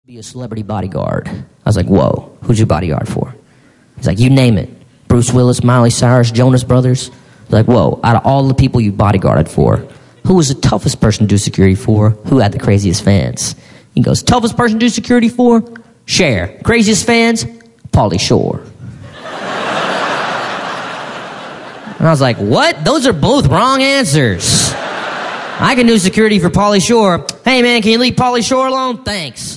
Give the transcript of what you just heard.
Be a celebrity bodyguard. I was like, whoa, who's your bodyguard for? He's like, you name it. Bruce Willis, Miley Cyrus, Jonas Brothers. I was like, whoa, out of all the people you bodyguarded for, who was the toughest person to do security for? Who had the craziest fans? He goes, toughest person to do security for? Cher. Craziest fans? Pauly Shore. And I was like, what? Those are both wrong answers. I can do security for Pauly Shore. Hey man, can you leave Pauly Shore alone? Thanks.